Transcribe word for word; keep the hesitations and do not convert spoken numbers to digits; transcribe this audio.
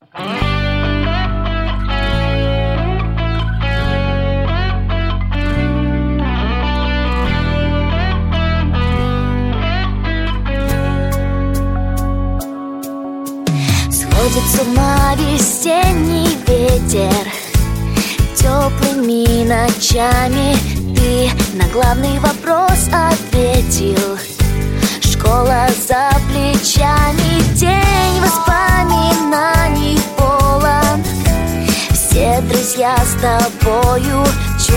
Сходит с ума весенний ветер, теплыми ночами ты на главный вопрос ответил. Школа за плечами, день воспоминаний полон. Все друзья с тобою